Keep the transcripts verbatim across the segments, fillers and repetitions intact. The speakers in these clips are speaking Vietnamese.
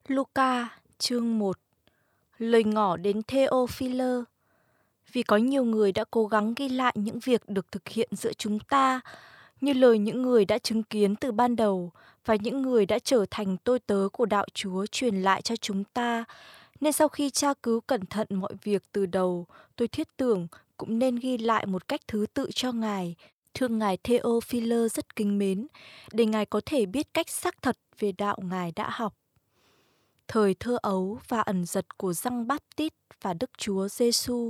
Luca, chương một. Lời ngỏ đến Theophilus. Vì có nhiều người đã cố gắng ghi lại những việc được thực hiện giữa chúng ta, như lời những người đã chứng kiến từ ban đầu và những người đã trở thành tôi tớ của đạo Chúa truyền lại cho chúng ta, nên sau khi tra cứu cẩn thận mọi việc từ đầu, tôi thiết tưởng cũng nên ghi lại một cách thứ tự cho Ngài, thương Ngài Theophilus rất kính mến, để Ngài có thể biết cách xác thật về đạo Ngài đã học. Thời thơ ấu và ẩn dật của Giăng Báp-tít và Đức Chúa Giêsu.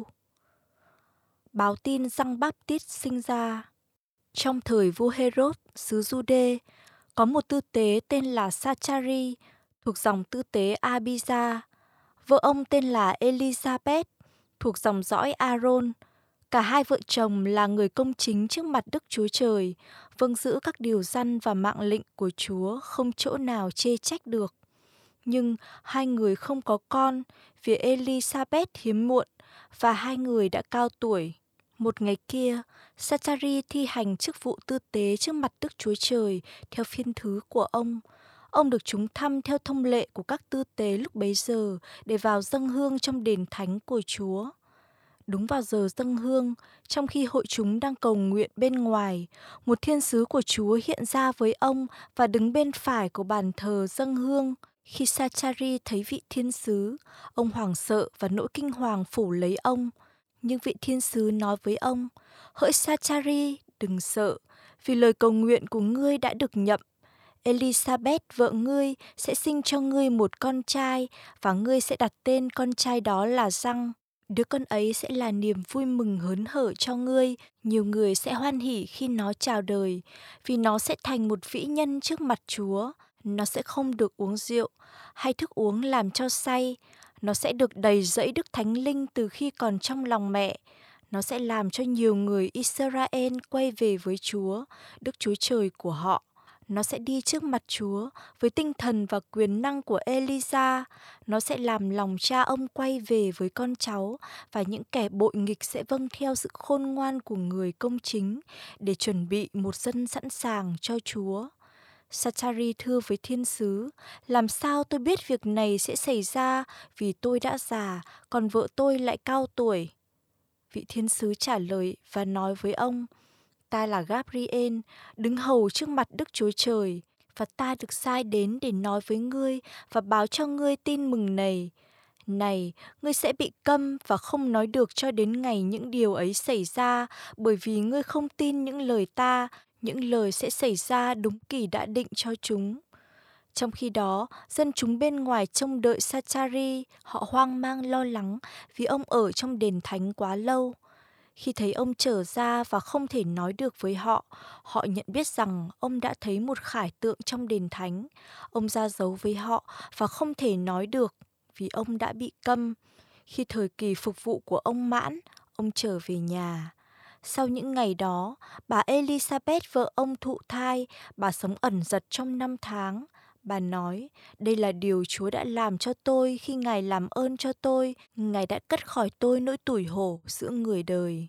Báo tin Giăng Báp-tít sinh ra. Trong thời vua Herod xứ Giu-đê, có một tư tế tên là Sa-cha-ri, thuộc dòng tư tế A-bi-gia. Vợ ông tên là Elizabeth, thuộc dòng dõi A-rôn. Cả hai vợ chồng là người công chính trước mặt Đức Chúa Trời, vâng giữ các điều răn và mạng lệnh của Chúa không chỗ nào chê trách được. Nhưng hai người không có con vì Elizabeth hiếm muộn và hai người đã cao tuổi. Một ngày kia, Sa-cha-ri thi hành chức vụ tư tế trước mặt Đức Chúa Trời theo phiên thứ của ông. Ông được chúng thăm theo thông lệ của các tư tế lúc bấy giờ để vào dâng hương trong đền thánh của Chúa. Đúng vào giờ dâng hương, trong khi hội chúng đang cầu nguyện bên ngoài, một thiên sứ của Chúa hiện ra với ông và đứng bên phải của bàn thờ dâng hương. Khi Sa-cha-ri thấy vị thiên sứ, ông hoảng sợ và nỗi kinh hoàng phủ lấy ông. Nhưng vị thiên sứ nói với ông: "Hỡi Sa-cha-ri, đừng sợ, vì lời cầu nguyện của ngươi đã được nhậm. Elizabeth vợ ngươi sẽ sinh cho ngươi một con trai và ngươi sẽ đặt tên con trai đó là Giăng. Đứa con ấy sẽ là niềm vui mừng hớn hở cho ngươi, nhiều người sẽ hoan hỉ khi nó chào đời, vì nó sẽ thành một vĩ nhân trước mặt Chúa. Nó sẽ không được uống rượu hay thức uống làm cho say. Nó sẽ được đầy dẫy Đức Thánh Linh từ khi còn trong lòng mẹ. Nó sẽ làm cho nhiều người Israel quay về với Chúa, Đức Chúa Trời của họ. Nó sẽ đi trước mặt Chúa với tinh thần và quyền năng của Elijah. Nó sẽ làm lòng cha ông quay về với con cháu, và những kẻ bội nghịch sẽ vâng theo sự khôn ngoan của người công chính để chuẩn bị một dân sẵn sàng cho Chúa." Sa-cha-ri thưa với thiên sứ: "Làm sao tôi biết việc này sẽ xảy ra, vì tôi đã già, còn vợ tôi lại cao tuổi?" Vị thiên sứ trả lời và nói với ông: "Ta là Gabriel, đứng hầu trước mặt Đức Chúa Trời, và ta được sai đến để nói với ngươi và báo cho ngươi tin mừng này. Này, ngươi sẽ bị câm và không nói được cho đến ngày những điều ấy xảy ra, bởi vì ngươi không tin những lời ta, những lời sẽ xảy ra đúng kỳ đã định cho chúng." Trong khi đó, dân chúng bên ngoài trông đợi Sa-cha-ri, họ hoang mang lo lắng vì ông ở trong đền thánh quá lâu. Khi thấy ông trở ra và không thể nói được với họ, họ nhận biết rằng ông đã thấy một khải tượng trong đền thánh. Ông ra dấu với họ và không thể nói được vì ông đã bị câm. Khi thời kỳ phục vụ của ông mãn, ông trở về nhà. Sau những ngày đó, bà Elizabeth vợ ông thụ thai, bà sống ẩn dật trong năm tháng. Bà nói: "Đây là điều Chúa đã làm cho tôi khi Ngài làm ơn cho tôi. Ngài đã cất khỏi tôi nỗi tủi hổ giữa người đời."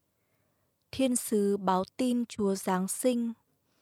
Thiên sứ báo tin Chúa Giáng sinh.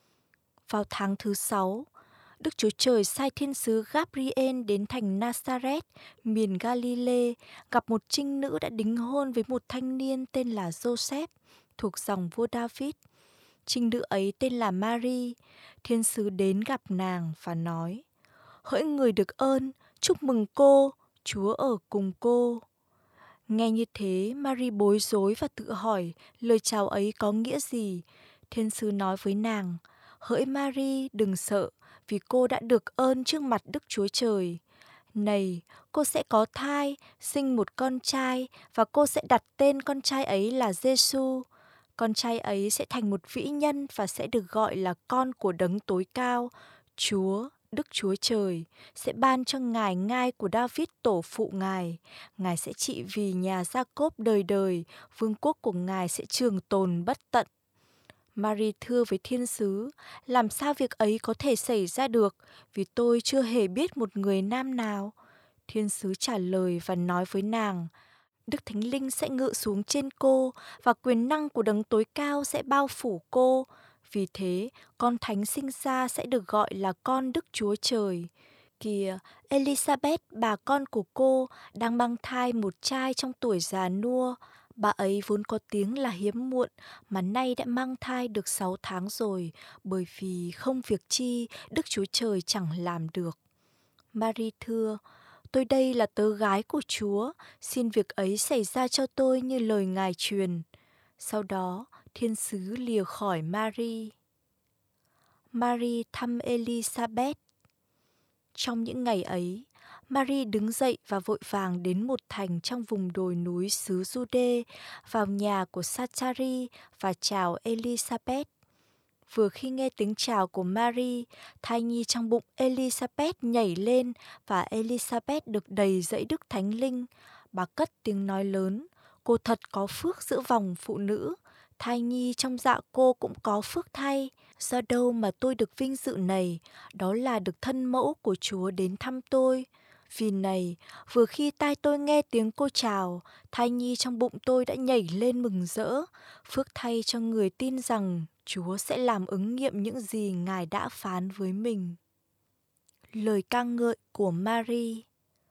Vào tháng thứ sáu, Đức Chúa Trời sai thiên sứ Gabriel đến thành Nazareth, miền Galilee, gặp một trinh nữ đã đính hôn với một thanh niên tên là Joseph, thuộc dòng vua David. Trinh nữ ấy tên là Mary. Thiên sứ đến gặp nàng và nói: "Hỡi người được ơn, chúc mừng cô, Chúa ở cùng cô." Nghe như thế, Mary bối rối và tự hỏi lời chào ấy có nghĩa gì. Thiên sứ nói với nàng: "Hỡi Mary, đừng sợ, vì cô đã được ơn trước mặt Đức Chúa Trời. Này, cô sẽ có thai, sinh một con trai, và cô sẽ đặt tên con trai ấy là Giêsu. Con trai ấy sẽ thành một vĩ nhân và sẽ được gọi là con của Đấng Tối Cao. Chúa, Đức Chúa Trời, sẽ ban cho Ngài ngai của David tổ phụ Ngài. Ngài sẽ trị vì nhà Gia-cốp đời đời, vương quốc của Ngài sẽ trường tồn bất tận." Mary thưa với thiên sứ: "Làm sao việc ấy có thể xảy ra được, vì tôi chưa hề biết một người nam nào?" Thiên sứ trả lời và nói với nàng: "Đức Thánh Linh sẽ ngự xuống trên cô, và quyền năng của Đấng Tối Cao sẽ bao phủ cô. Vì thế, con thánh sinh ra sẽ được gọi là con Đức Chúa Trời. Kìa, Elizabeth, bà con của cô, đang mang thai một trai trong tuổi già nua. Bà ấy vốn có tiếng là hiếm muộn, mà nay đã mang thai được sáu tháng rồi, bởi vì không việc chi Đức Chúa Trời chẳng làm được. Mary thưa, tôi đây là tớ gái của Chúa, xin việc ấy xảy ra cho tôi như lời Ngài truyền. Sau đó, thiên sứ lìa khỏi Mary. Mary thăm Elizabeth. Trong những ngày ấy, Mary đứng dậy và vội vàng đến một thành trong vùng đồi núi xứ Jude, vào nhà của Zachary và chào Elizabeth. Vừa khi nghe tiếng chào của Mary, thai nhi trong bụng Elizabeth nhảy lên và Elizabeth được đầy dẫy Đức Thánh Linh. Bà cất tiếng nói lớn, cô thật có phước giữa vòng phụ nữ, thai nhi trong dạ cô cũng có phước thay. Do đâu mà tôi được vinh dự này, đó là được thân mẫu của Chúa đến thăm tôi. Vì này, vừa khi tai tôi nghe tiếng cô chào, thai nhi trong bụng tôi đã nhảy lên mừng rỡ. Phước thay cho người tin rằng Chúa sẽ làm ứng nghiệm những gì Ngài đã phán với mình. Lời ca ngợi của Mary.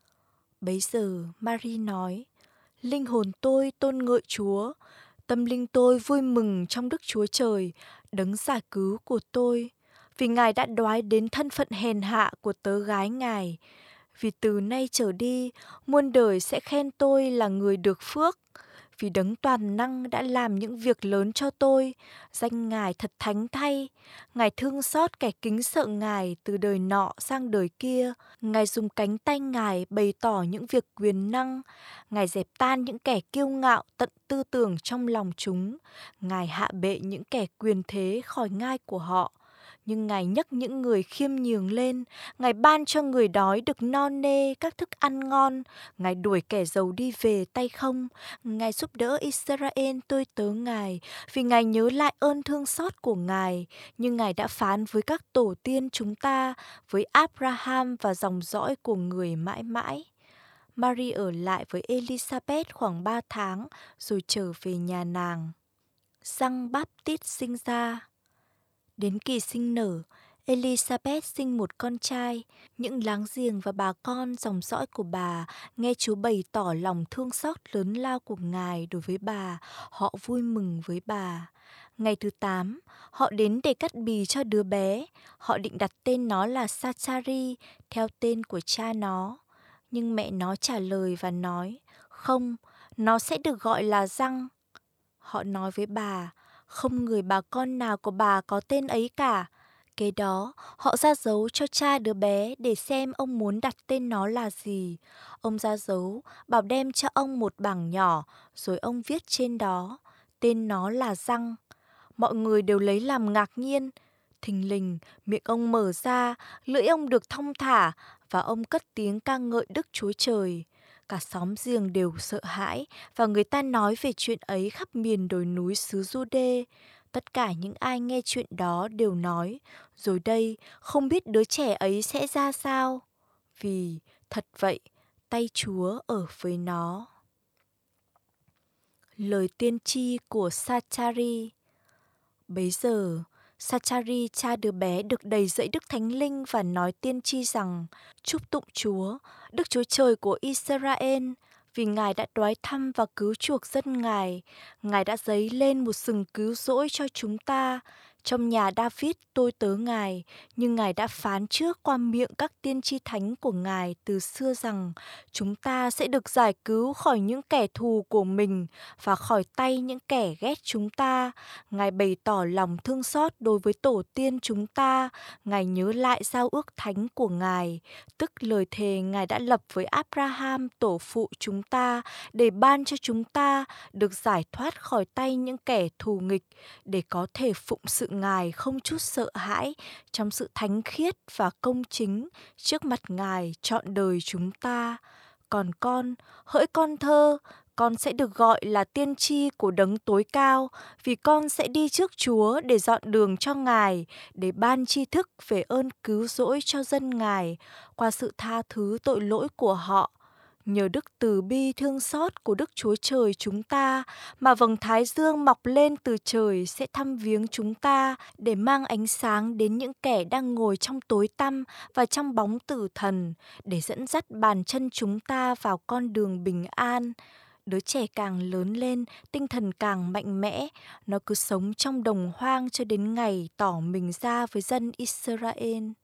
Bấy giờ Mary nói, linh hồn tôi tôn ngợi Chúa, tâm linh tôi vui mừng trong Đức Chúa Trời, đấng giải cứu của tôi, vì Ngài đã đoái đến thân phận hèn hạ của tớ gái Ngài. Vì từ nay trở đi, muôn đời sẽ khen tôi là người được phước, vì đấng toàn năng đã làm những việc lớn cho tôi. Danh Ngài thật thánh thay. Ngài thương xót kẻ kính sợ Ngài từ đời nọ sang đời kia. Ngài dùng cánh tay Ngài bày tỏ những việc quyền năng. Ngài dẹp tan những kẻ kiêu ngạo tận tư tưởng trong lòng chúng. Ngài hạ bệ những kẻ quyền thế khỏi ngai của họ. Nhưng Ngài nhấc những người khiêm nhường lên, Ngài ban cho người đói được no nê các thức ăn ngon, Ngài đuổi kẻ giàu đi về tay không, Ngài giúp đỡ Israel tôi tớ Ngài, vì Ngài nhớ lại ơn thương xót của Ngài, như Ngài đã phán với các tổ tiên chúng ta, với Abraham và dòng dõi của người mãi mãi. Mary ở lại với Elizabeth khoảng ba tháng, rồi trở về nhà nàng. Giăng Báp-tít sinh ra. Đến kỳ sinh nở, Elizabeth sinh một con trai. Những láng giềng và bà con dòng dõi của bà nghe Chúa bày tỏ lòng thương xót lớn lao của Ngài đối với bà, họ vui mừng với bà. Ngày thứ tám, họ đến để cắt bì cho đứa bé. Họ định đặt tên nó là Zachary, theo tên của cha nó. Nhưng mẹ nó trả lời và nói, không, nó sẽ được gọi là Giăng. Họ nói với bà, không người bà con nào của bà có tên ấy cả. Kế đó, họ ra dấu cho cha đứa bé để xem ông muốn đặt tên nó là gì. Ông ra dấu, bảo đem cho ông một bảng nhỏ, rồi ông viết trên đó, tên nó là Giăng. Mọi người đều lấy làm ngạc nhiên. Thình lình, miệng ông mở ra, lưỡi ông được thong thả, và ông cất tiếng ca ngợi Đức Chúa Trời. Cả xóm giềng đều sợ hãi, và người ta nói về chuyện ấy khắp miền đồi núi xứ Jude. Tất cả những ai nghe chuyện đó đều nói, rồi đây không biết đứa trẻ ấy sẽ ra sao. Vì, thật vậy, tay Chúa ở với nó. Lời tiên tri của Zachary. Bấy giờ, Zachary cha đứa bé được đầy dẫy Đức Thánh Linh và nói tiên tri rằng, chúc tụng Chúa, Đức Chúa Trời của Israel, vì Ngài đã đoái thăm và cứu chuộc dân Ngài. Ngài đã dấy lên một sừng cứu rỗi cho chúng ta, trong nhà David tôi tớ Ngài, nhưng Ngài đã phán trước qua miệng các tiên tri thánh của Ngài từ xưa rằng chúng ta sẽ được giải cứu khỏi những kẻ thù của mình và khỏi tay những kẻ ghét chúng ta. Ngài bày tỏ lòng thương xót đối với tổ tiên chúng ta. Ngài nhớ lại giao ước thánh của Ngài, tức lời thề Ngài đã lập với Abraham tổ phụ chúng ta, để ban cho chúng ta được giải thoát khỏi tay những kẻ thù nghịch, để có thể phụng sự Ngài không chút sợ hãi trong sự thánh khiết và công chính trước mặt Ngài trọn đời chúng ta. Còn con, hỡi con thơ, con sẽ được gọi là tiên tri của Đấng Tối Cao, vì con sẽ đi trước Chúa để dọn đường cho Ngài, để ban tri thức về ơn cứu rỗi cho dân Ngài, qua sự tha thứ tội lỗi của họ. Nhờ đức từ bi thương xót của Đức Chúa Trời chúng ta mà vầng thái dương mọc lên từ trời sẽ thăm viếng chúng ta để mang ánh sáng đến những kẻ đang ngồi trong tối tăm và trong bóng tử thần, để dẫn dắt bàn chân chúng ta vào con đường bình an. Đứa trẻ càng lớn lên, tinh thần càng mạnh mẽ, nó cứ sống trong đồng hoang cho đến ngày tỏ mình ra với dân Israel.